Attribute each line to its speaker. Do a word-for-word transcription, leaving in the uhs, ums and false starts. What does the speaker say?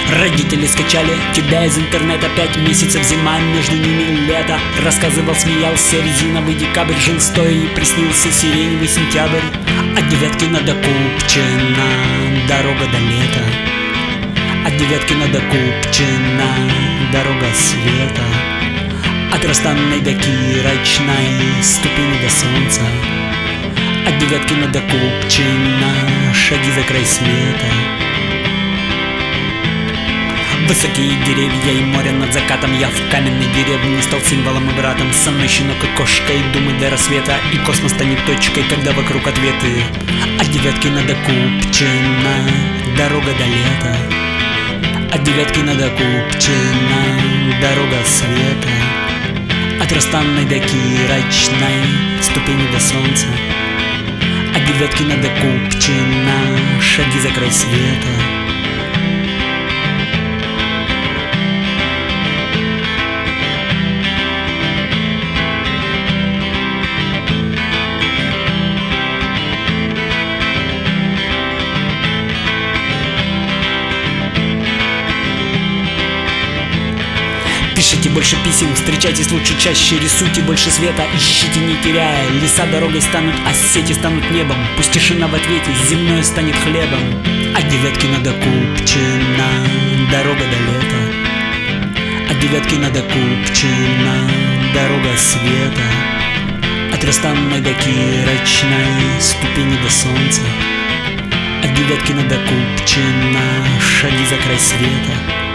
Speaker 1: Родители скачали тебя из интернета. Пять месяцев зима, между ними лето. Рассказывал, смеялся, резиновый декабрь. Жил стоя и приснился сиреневый сентябрь. От Девяткина до Купчино дорога до лета. От Девяткина до Купчино дорога света. От Ростанной до Кирочной ступени до солнца. От Девяткина до Купчино шаги за край света. Высокие деревья и море над закатом. Я в каменной деревне стал символом и братом. Со мной щенок и кошка, и думы до рассвета. И космос станет точкой, когда вокруг ответы. От Девяткина до Купчино дорога до лета. От Девяткина до Купчино дорога света. От Ростанной до Кирочной ступени до солнца. От Девяткина до Купчино шаги за край света. Пишите больше писем, встречайтесь лучше чаще. Рисуйте больше света, ищите не теряя. Леса дорогой станут, а сети станут небом. Пусть тишина в ответе, земное станет хлебом. От Девяткина до Купчино дорога до лета. От Девяткина до Купчино дорога света. От Ростанной до Кирочной ступени до солнца. От Девяткина до Купчино шаги за край света.